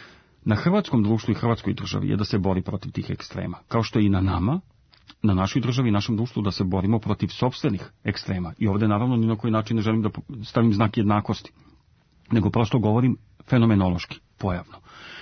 Speaker 10: Na hrvatskom društvu i hrvatskoj državi je da se bori protiv tih ekstrema, kao što je i na nama, na našoj državi i našem društvu, da se borimo protiv sopstvenih ekstrema. I ovdje naravno ni na koji način ne želim da stavim znak jednakosti, nego prosto govorim fenomenološki, pojavno.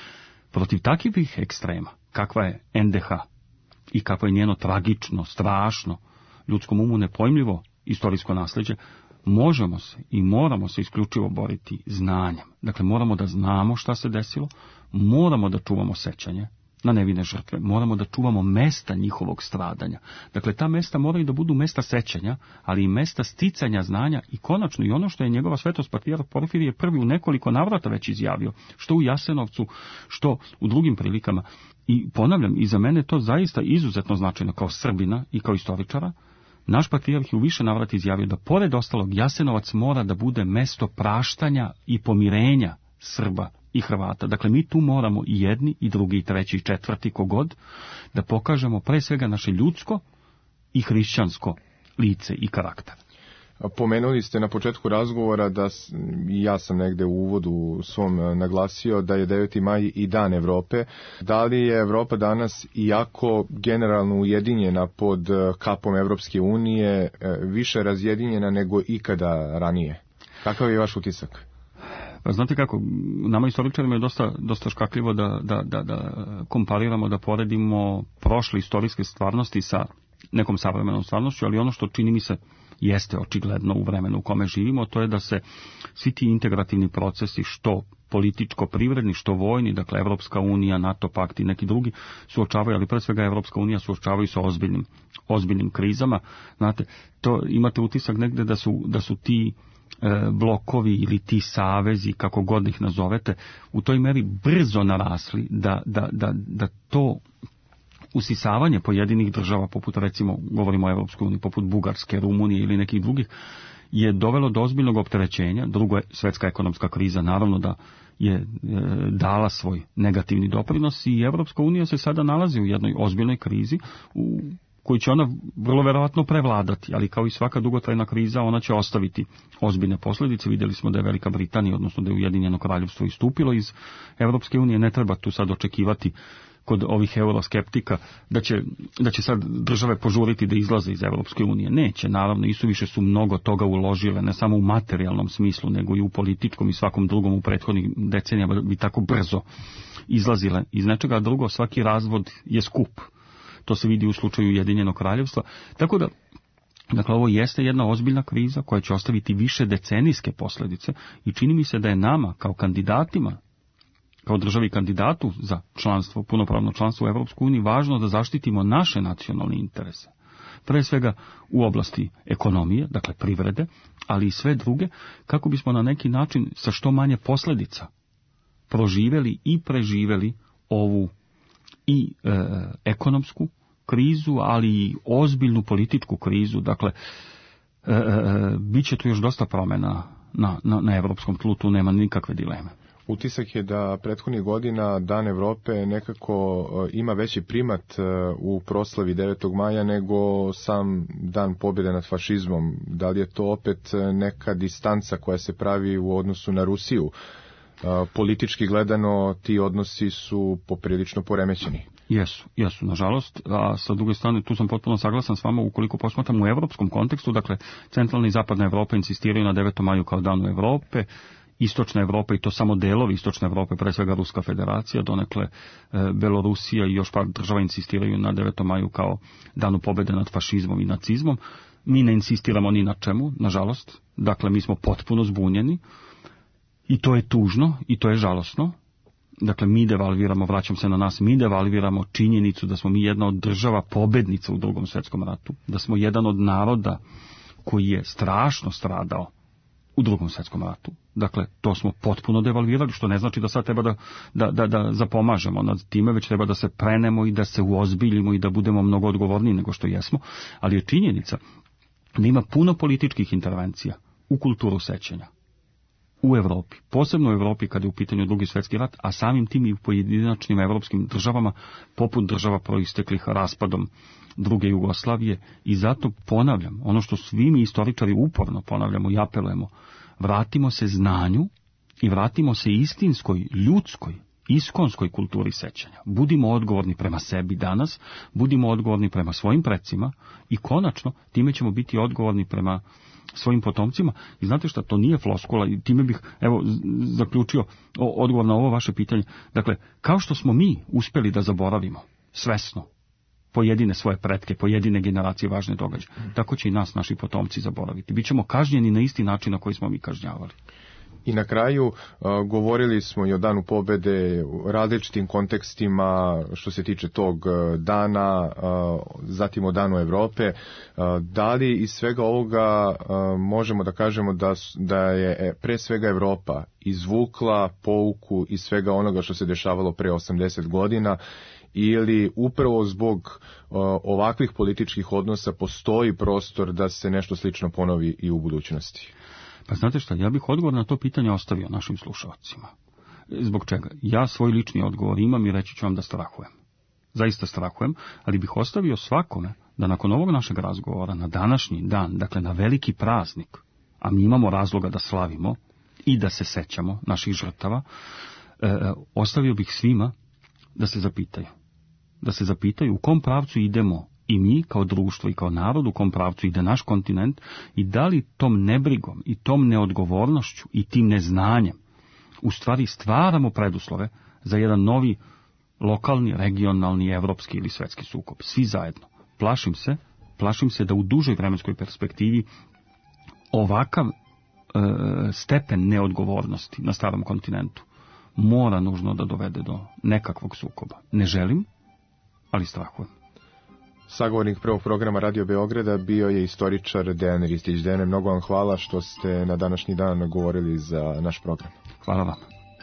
Speaker 10: Protiv takvih ekstrema, kakva je en de ha i kakvo je njeno tragično, strašno, ljudskom umu nepojmljivo istorijsko nasljeđe, možemo se i moramo se isključivo boriti znanjem. Dakle, moramo da znamo šta se desilo, moramo da čuvamo sećanje na nevine žrtve, moramo da čuvamo mesta njihovog stradanja. Dakle, ta mesta moraju da budu mesta sećanja, ali i mesta sticanja znanja i konačno i ono što je njegova svetost patrijarh Porfirije prvi u nekoliko navrata već izjavio, što u Jasenovcu, što u drugim prilikama. I ponavljam, i za mene to zaista izuzetno značajno kao Srbina i kao istoričara. Naš patrijarh je u više navrata izjavio da pored ostalog Jasenovac mora da bude mesto praštanja i pomirenja Srba i Hrvata. Dakle, mi tu moramo i jedni, i drugi, i treći, i četvrti, kogod, da pokažemo pre svega naše ljudsko i hrišćansko lice i karakter.
Speaker 9: Pomenuli ste na početku razgovora da ja sam negde u uvodu svom naglasio da je deveti maj i dan Evrope. Da li je Evropa danas, iako generalno ujedinjena pod kapom Evropske unije, više razjedinjena nego ikada ranije? Kakav je vaš utisak?
Speaker 10: Pa znate kako, nama istoričarima je dosta, dosta škakljivo da, da, da, da kompariramo, da poredimo prošle istorijske stvarnosti sa nekom savremenom stvarnošću, ali ono što čini mi se jeste očigledno u vremenu u kome živimo, to je da se svi ti integrativni procesi, što političko-privredni, što vojni, dakle Evropska unija, NATO pakt i neki drugi, suočavaju, ali pre svega Evropska unija suočavaju sa ozbiljnim, ozbiljnim krizama. Znate, to imate utisak negde da su, da su ti e, blokovi ili ti savezi, kako god ih nazovete, u toj meri brzo narasli da, da, da, da to usisavanje pojedinih država, poput recimo, govorimo o Evropskoj uniji, poput Bugarske, Rumunije ili nekih drugih, je dovelo do ozbiljnog opterećenja. Drugo je svetska ekonomska kriza, naravno da je e, dala svoj negativni doprinos i Evropska unija se sada nalazi u jednoj ozbiljnoj krizi u koji će ona vrlo verovatno prevladati, ali kao i svaka dugotrajna kriza, ona će ostaviti ozbiljne posljedice. Vidjeli smo da je Velika Britanija, odnosno da je Ujedinjeno kraljevstvo istupilo iz Evropske unije. Ne treba tu sad očekivati kod ovih euroskeptika da će, da će sad države požuriti da izlaze iz Evropske unije. Neće, naravno, i suviše su mnogo toga uložile, ne samo u materijalnom smislu, nego i u političkom i svakom drugom u prethodnih decenijama bi tako brzo izlazile iz nečega, a drugo, svaki razvod je skup. To se vidi u slučaju Ujedinjenog kraljevstva. Tako da, dakle, ovo jeste jedna ozbiljna kriza koja će ostaviti više decenijske posljedice i čini mi se da je nama, kao kandidatima, kao državi kandidatu za članstvo, punopravno članstvo u Evropskoj uniji, važno da zaštitimo naše nacionalne interese. Pre svega u oblasti ekonomije, dakle privrede, ali i sve druge, kako bismo na neki način sa što manje posljedica proživjeli i preživjeli ovu i e, ekonomsku krizu, ali i ozbiljnu političku krizu. Dakle, e, e, bit će tu još dosta promjena na, na, na evropskom tlu, tu nema nikakve dileme.
Speaker 9: Utisak je da prethodnih godina Dan Evrope nekako ima veći primat u proslavi devetog maja nego sam Dan pobjede nad fašizmom. Da li je to opet neka distanca koja se pravi u odnosu na Rusiju? Politički gledano ti odnosi su poprilično poremećeni.
Speaker 10: Jesu, jesu, nažalost, a sa druge strane tu sam potpuno saglasan s vama ukoliko posmatram u evropskom kontekstu, dakle centralna i zapadna Evropa insistiraju na devetom maju kao Danu Evrope, Istočna Evropa, i to samo delovi Istočne Evrope, pre svega Ruska federacija, donekle e, Belorusija i još par država insistiraju na devetom maju kao Danu pobjede nad fašizmom i nacizmom. Mi ne insistiramo ni na čemu, nažalost, dakle mi smo potpuno zbunjeni i to je tužno i to je žalosno. Dakle, mi devalviramo, vraćam se na nas, mi devalviramo činjenicu da smo mi jedna od država pobednica u Drugom svjetskom ratu, da smo jedan od naroda koji je strašno stradao u Drugom svjetskom ratu. Dakle, to smo potpuno devalvirali, što ne znači da sad treba da, da, da, da zapomažemo nad time, već treba da se prenemo i da se uozbiljimo i da budemo mnogo odgovorniji nego što jesmo, ali je činjenica da ima puno političkih intervencija u kulturu sećanja u Evropi, posebno u Evropi kada je u pitanju Drugi svjetski rat, a samim tim i u pojedinačnim evropskim državama, poput država proisteklih raspadom druge Jugoslavije, i zato ponavljam, ono što svi mi istoričari uporno ponavljamo i apelujemo, vratimo se znanju i vratimo se istinskoj, ljudskoj, iskonskoj kulturi sećanja. Budimo odgovorni prema sebi danas, budimo odgovorni prema svojim precima i konačno time ćemo biti odgovorni prema svojim potomcima. I znate šta, to nije floskula i time bih, evo, zaključio odgovor na ovo vaše pitanje. Dakle, kao što smo mi uspjeli da zaboravimo svesno pojedine svoje pretke, pojedine generacije važne događaje, tako će i nas naši potomci zaboraviti. Bićemo kažnjeni na isti način na koji smo mi kažnjavali.
Speaker 9: I na kraju uh, govorili smo i o Danu pobjede u različitim kontekstima što se tiče tog uh, dana, uh, zatim o Danu Evrope. Uh, da li iz svega ovoga uh, možemo da kažemo da, da je pre svega Evropa izvukla pouku iz svega onoga što se dešavalo pre osamdeset godina, ili upravo zbog uh, ovakvih političkih odnosa postoji prostor da se nešto slično ponovi i u budućnosti?
Speaker 10: Pa znate šta, ja bih odgovor na to pitanje ostavio našim slušalcima. Zbog čega? Ja svoj lični odgovor imam i reći ću vam da strahujem. Zaista strahujem, ali bih ostavio svakome da nakon ovog našeg razgovora na današnji dan, dakle na veliki praznik, a mi imamo razloga da slavimo i da se sećamo naših žrtava, e, ostavio bih svima da se zapitaju. Da se zapitaju u kom pravcu idemo i mi kao društvo i kao narod, u kom pravcu ide naš kontinent i da li tom nebrigom i tom neodgovornošću i tim neznanjem u stvari stvaramo preduslove za jedan novi lokalni, regionalni, evropski ili svetski sukob. Svi zajedno. Plašim se, plašim se da u dužoj vremenskoj perspektivi ovakav e, stepen neodgovornosti na starom kontinentu mora nužno da dovede do nekakvog sukoba. Ne želim, ali strahujem.
Speaker 9: Sagovornik prvog programa Radio Beograda bio je istoričar Dejan Ristić. Dejane, mnogo vam hvala što ste na današnji dan govorili za naš program.
Speaker 10: Hvala vam.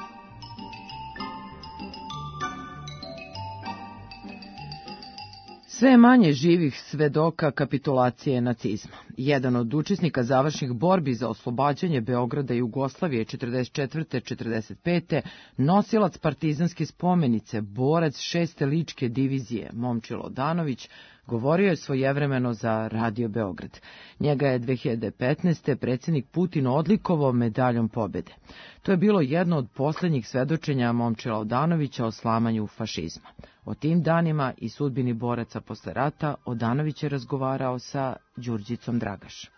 Speaker 3: Sve manje živih svedoka kapitulacije nacizma. Jedan od učesnika završnih borbi za oslobađanje Beograda i Jugoslavije četrdeset četvrte četrdeset pete nosilac partizanske spomenice, borac šeste ličke divizije Momčilo Danović, govorio je svojevremeno za Radio Beograd. Njega je dve hiljade petnaeste. predsjednik Putin odlikovao medaljom pobjede. To je bilo jedno od posljednjih svedočenja Momčila Odanovića o slamanju fašizma. O tim danima i sudbini boraca posle rata Odanović je razgovarao sa Đurđicom Dragaš.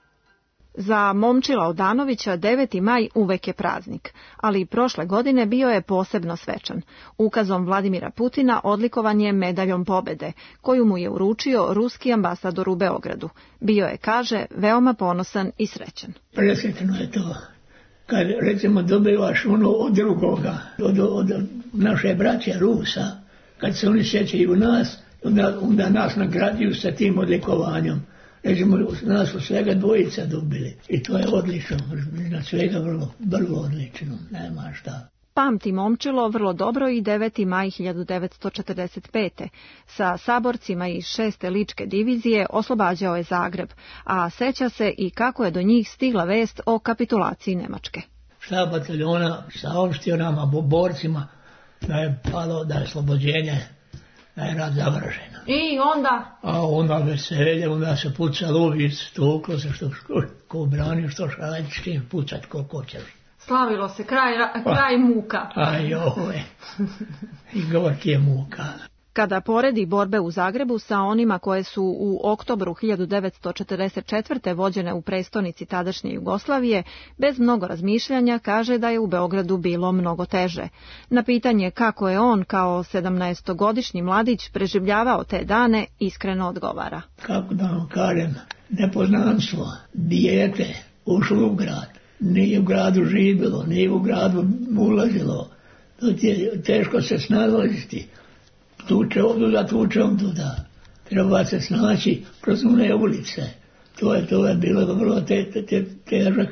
Speaker 11: Za Momčila Odanovića deveti maj uvek je praznik, ali i prošle godine bio je posebno svečan. Ukazom Vladimira Putina odlikovan je medaljom pobjede, koju mu je uručio ruski ambasador u Beogradu. Bio je, kaže, veoma ponosan i srećan.
Speaker 12: Presretno je to. Kad, recimo, dobivaš ono od drugoga, od, od naše braće Rusa, kad se oni sjećaju nas, onda, onda nas nagrađuju sa tim odlikovanjem. Recimo, nas su svega dvojica dobili. I to je odlično. Na svega vrlo, vrlo odlično. Nema šta.
Speaker 11: Pamti Momčilo vrlo dobro i deveti maj hiljadu devetsto četrdeset pete. Sa saborcima iz šeste ličke divizije oslobađao je Zagreb, a seća se i kako je do njih stigla vest o kapitulaciji Nemačke.
Speaker 12: Štab bataljona saopštio nama, borcima, da je palo, da je oslobođenje, da je rad završen.
Speaker 11: I onda?
Speaker 12: A onda veselje, onda se pucalo uvic, tuklo se što ko brani, što šalj, s čim pucat, ko hoćeš.
Speaker 11: Slavilo se, kraj, kraj muka.
Speaker 12: Aj ove, i gorki je muka.
Speaker 11: Kada poredi borbe u Zagrebu sa onima koje su u oktobru hiljadu devetsto četrdeset četvrte. vođene u prestonici tadašnje Jugoslavije, bez mnogo razmišljanja kaže da je u Beogradu bilo mnogo teže. Na pitanje kako je on kao sedamnaestogodišnji mladić preživljavao te dane, iskreno odgovara.
Speaker 12: Kako da vam kažem, nepoznanstvo, dijete, ušlo u grad, nije u gradu živjelo, nije u gradu ulazilo, to je teško se snalaziti. Tuče ovdje, tuče ovdje. Treba se snaći kroz one ulice. To je, to je bilo vrlo te, te, te, težak,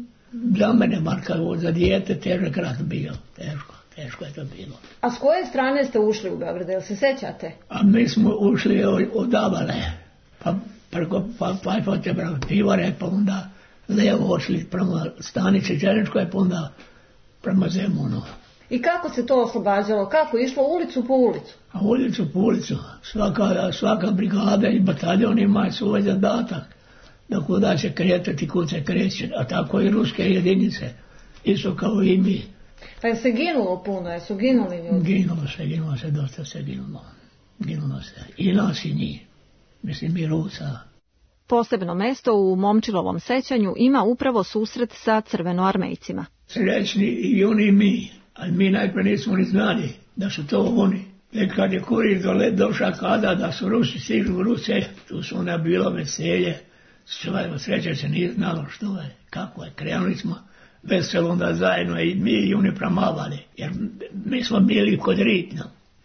Speaker 12: za mene, bar kao za dijete, težak rat bio. Teško, teško je to bilo.
Speaker 11: A s koje strane ste ušli u Beograd, jel se sećate?
Speaker 12: A mi smo ušli od, od Avale, pa preko pa, Pajfote, preko Pivare, pa onda lijevo ošli prema stanici Černičkoj, pa onda prema Zemunu.
Speaker 11: I kako se to oslobađalo? Kako je išlo ulicu po ulicu?
Speaker 12: A ulicu po ulicu. Svaka, svaka brigada i bataljon ima svoj zadatak da kuda će kretati, kud se kreće. A tako i ruske jedinice. Isto kao i mi.
Speaker 11: Pa je se ginulo puno? Je su ginuli ljudi?
Speaker 12: Ginulo se, ginulo se, dosta se ginulo. Ginulo se. I nas i njih. Mislim i Rusa.
Speaker 11: Posebno mesto u Momčilovom sećanju ima upravo susret sa crvenoarmejcima.
Speaker 12: Srećni i oni i mi. Ali mi najprije nismo ni znali da su to oni. Jer kad je kurir dole došao kada da su Rusi stižu u Ruse, tu su ona bilo veselje. Sve sreće se nije znalo što je, kako je. Krenuli smo veselo onda zajedno i mi i oni pramavali. Jer mi smo bili kod Ritna.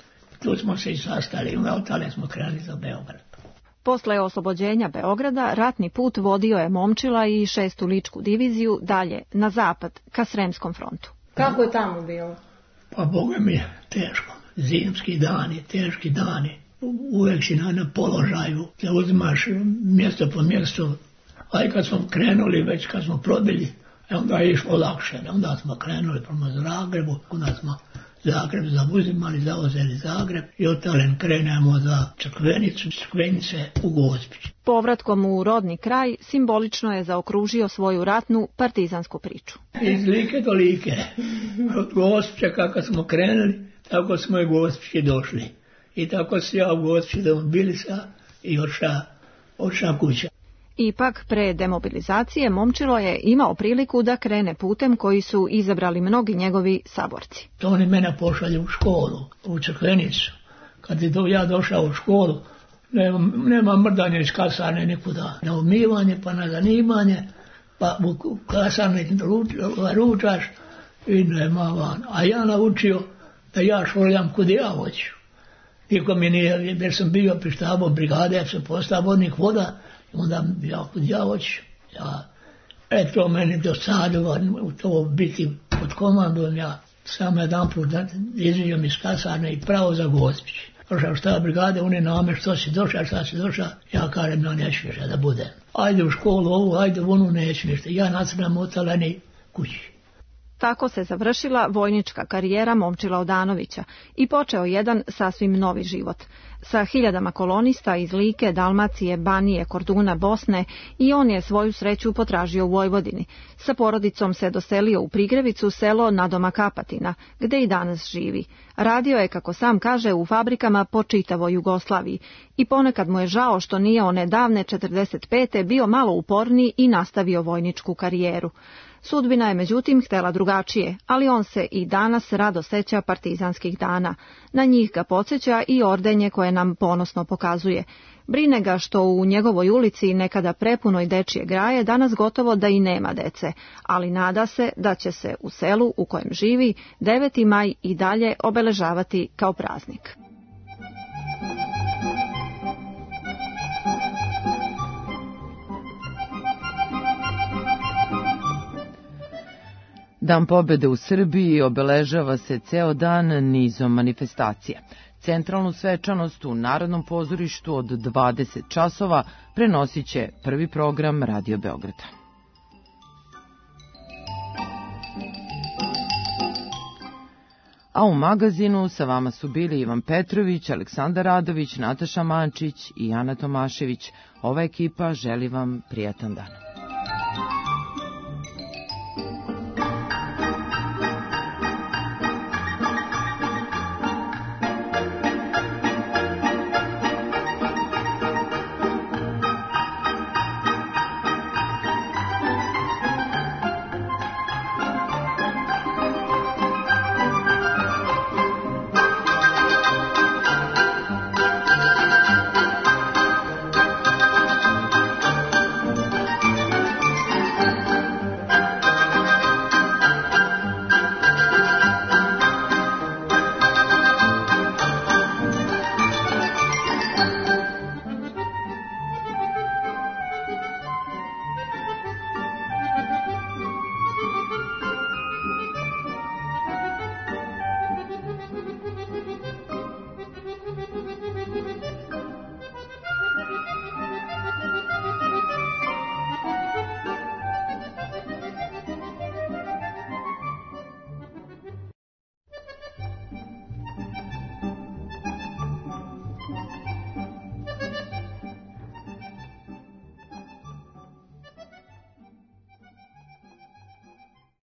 Speaker 12: Tu smo se i sastali, onda otale smo krenuli za Beograd.
Speaker 11: Posle oslobođenja Beograda, ratni put vodio je Momčila i šestu ličku diviziju dalje, na zapad, ka Sremskom frontu. Kako je tamo bilo?
Speaker 12: Pa Boga mi je teško. Zimski dani, teški dani. Uvijek si na, na položaju. Da uzimaš mjesto po mjestu. A i kad smo krenuli, već kad smo probili, onda je išlo lakše. Onda smo krenuli prema Zagrebu. Onda smo Zagreb zauzimali, zauzeli Zagreb. I od talen krenemo za Crkvenicu, Crkvenice u Gospić.
Speaker 11: Povratkom u rodni kraj simbolično je zaokružio svoju ratnu partizansku priču.
Speaker 12: Iz Like do Like. Od Gospića kako smo krenuli, tako smo i Gospići došli. I tako se ja u Gospići demobilisa i odša, odša kuća.
Speaker 11: Ipak, pre demobilizacije Momčilo je imao priliku da krene putem koji su izabrali mnogi njegovi saborci.
Speaker 12: To oni mene pošalju u školu, u Crkvenicu. Kad je do, ja došao u školu, nema, nema mrdanja iz kasarne nikuda. Na umivanje, pa na zanimanje, pa u kasarne ruč, ručaš i nema van. A ja naučio da ja šoljam kud ja hoću. Niko mi nije, jer sam bio pri štabu brigade, ja sam postao vodnik voda, onda ja kud ja hoću. Ja, eto meni dosadilo u to biti pod komandom, ja sam jedan put iziđem iz kasarne i pravo za Gospić. Došao štab brigade, oni name što si došao, šta si došao, ja kažem, no neću više da budem. Ajde u školu ovu, ajde u onu, neću ništa. Ja nacrnam otaleni kući.
Speaker 11: Tako se završila vojnička karijera Momčila Odanovića i počeo jedan sasvim novi život. Sa hiljadama kolonista iz Like, Dalmacije, Banije, Korduna, Bosne i on je svoju sreću potražio u Vojvodini. Sa porodicom se doselio u Prigrevicu, selo Nadomak Apatina, gde i danas živi. Radio je, kako sam kaže, u fabrikama po čitavoj Jugoslaviji i ponekad mu je žao što nije one davne četrdeset pete bio malo uporniji i nastavio vojničku karijeru. Sudbina je međutim htela drugačije, ali on se i danas rado seća partizanskih dana. Na njih ga podsjeća i ordenje koje nam ponosno pokazuje. Brine ga što u njegovoj ulici, nekada prepunoj dečije graje, danas gotovo da i nema dece, ali nada se da će se u selu u kojem živi deveti maj i dalje obeležavati kao praznik.
Speaker 3: Dan pobede u Srbiji obeležava se ceo dan nizom manifestacija. Centralnu svečanost u Narodnom pozorištu od dvadeset časova prenosit će prvi program Radio Beograda. A u magazinu sa vama su bili Ivan Petrović, Aleksandar Radović, Nataša Mančić i Ana Tomašević. Ova ekipa želi vam prijatan dan.